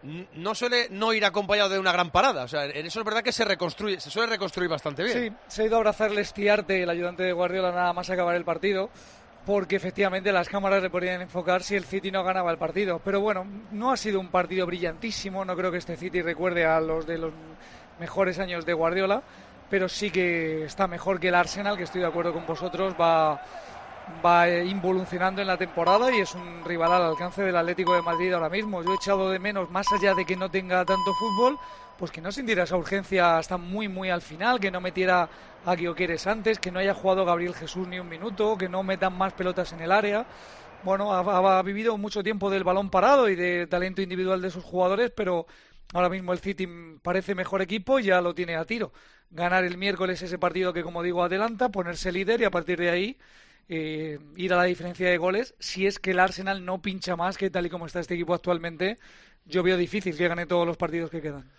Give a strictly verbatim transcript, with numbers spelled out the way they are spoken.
no suele no ir acompañado de una gran parada. O sea, en eso es verdad que se reconstruye, se suele reconstruir bastante bien. Sí, se ha ido a abrazarle Estiarte, el ayudante de Guardiola, nada más acabar el partido, porque efectivamente las cámaras le podrían enfocar si el City no ganaba el partido. Pero bueno, no ha sido un partido brillantísimo, no creo que este City recuerde a los de los mejores años de Guardiola, pero sí que está mejor que el Arsenal, que estoy de acuerdo con vosotros, va... va involucionando en la temporada y es un rival al alcance del Atlético de Madrid ahora mismo. Yo he echado de menos, más allá de que no tenga tanto fútbol, pues que no sintiera esa urgencia hasta muy muy al final, que no metiera a Gyökeres antes, que no haya jugado Gabriel Jesús ni un minuto, que no metan más pelotas en el área. Bueno, ha, ha vivido mucho tiempo del balón parado y de talento individual de sus jugadores, pero ahora mismo el City parece mejor equipo y ya lo tiene a tiro. Ganar el miércoles ese partido que, como digo, adelanta, ponerse líder y a partir de ahí Eh, ir a la diferencia de goles. Si es que el Arsenal no pincha más, que tal y como está este equipo actualmente, yo veo difícil que gane todos los partidos que quedan.